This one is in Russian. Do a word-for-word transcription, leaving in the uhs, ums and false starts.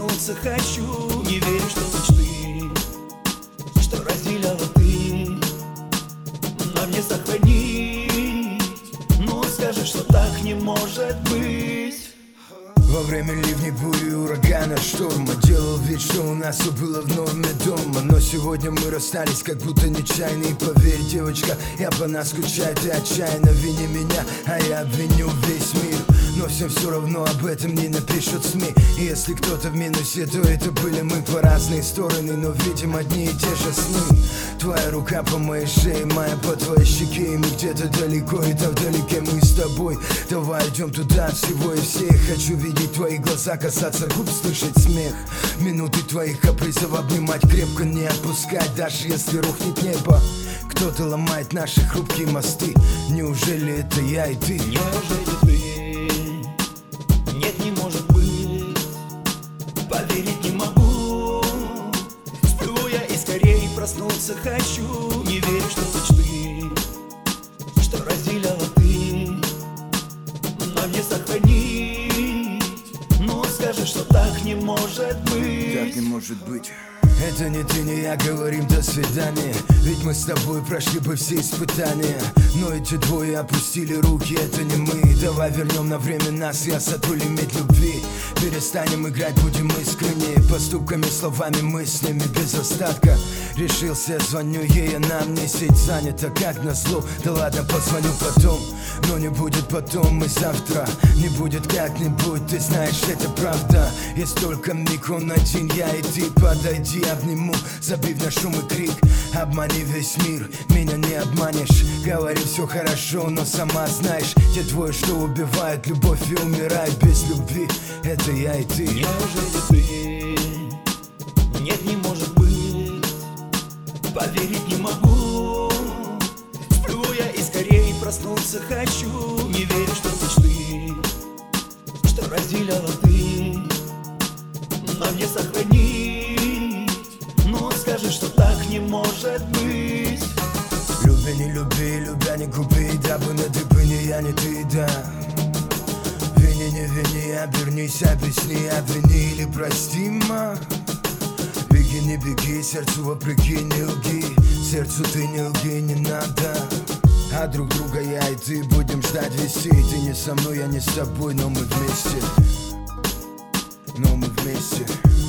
проснуться хочу. Не верю, что мечты, что разделяла ты, на мне сохранить. Ну скажи, что так не может быть. Во время ливней, бури, урагана, шторма делал вид, что у нас все было в норме дома. Но сегодня мы расстались, как будто нечаянно. И поверь, девочка, я по нас скучаю. Ты отчаянно вини меня, а я обвиню весь мир. Но всем все равно об этом не напишут СМИ. И если кто-то в минусе, то это были мы по разные стороны, но видим одни и те же сны. Твоя рука по моей шее, моя по твоей щеке. И мы где-то далеко, и там вдалеке мы с тобой. Давай идем туда от всего и всех. Хочу видеть твои глаза, касаться губ, слышать смех. Минуты твоих капризов обнимать крепко, не отпускать, даже если рухнет небо. Кто-то ломает наши хрупкие мосты. Неужели это я и ты? Неужели ты? Нет, не может быть. Поверить не могу. Сплю я и скорее проснуться хочу. Не верю, что мечты, что разделяла ты, на мне сохранить. Ну скажи, что так не может быть. Так не может быть. Это не ты, не я, говорим до свидания. Ведь мы с тобой прошли бы все испытания. Но эти двое опустили руки, это не мы. Давай вернем на время нас, я сотру лимит любви. Перестанем играть, будем искреннее. Поступками, словами, мыслями, без остатка. Решился, звоню ей, она мне сеть занята, как назло. Да ладно, позвоню потом. Но не будет потом и завтра. Не будет как-нибудь, ты знаешь, это правда. Есть только миг, он один, я и ты. Подойди, обниму, забив на шум и крик. Обмани весь мир, меня не обманешь. Говори, все хорошо, но сама знаешь, те двое, что убивают любовь и умирают без любви. Это я и ты. Неужели ты? Нет, не может быть. Поверить не могу. Сплю я и скорее проснуться хочу. Не верю, что мечты, что разделяла ты, на мне сохранить. Ну скажи, что так не может быть. Люби, не люби, любя, не купи. Дабы на дыбы не я, не ты, да. Вини, не вини, обернись, объясни, обвини или прости, ма. Беги, не беги, сердцу вопреки, не лги. Сердцу ты не лги, не надо. А друг друга я и ты будем ждать весей. Ты не со мной, я не с тобой, но мы вместе. Но мы вместе.